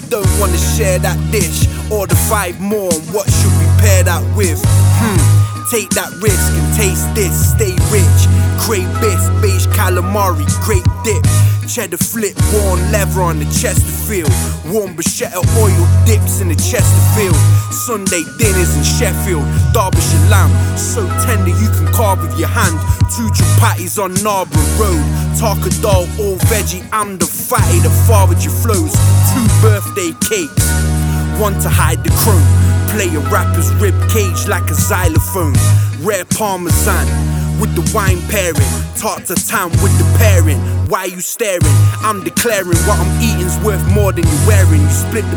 don't wanna share that dish. Order 5 more, and what should we pair that with? Take that risk and taste this, stay rich. Crave biff, beige calamari, great dip. Cheddar flip, worn leather on the Chesterfield. Warm bruschetta oil dips in the Chesterfield. Sunday dinners in Sheffield, Derbyshire lamb, so tender you can carve with your hand. 2 chapatis on Narborough Road, Tarka dal, all veggie, I'm the fatty that fathered your flows. 2 birthday cakes, 1 to hide the chrome. Play a rapper's rib cage like a xylophone. Rare parmesan with the wine pairing, tartar tam with the pairing. Why you staring? I'm declaring what I'm eating's worth more than you're wearing. You split the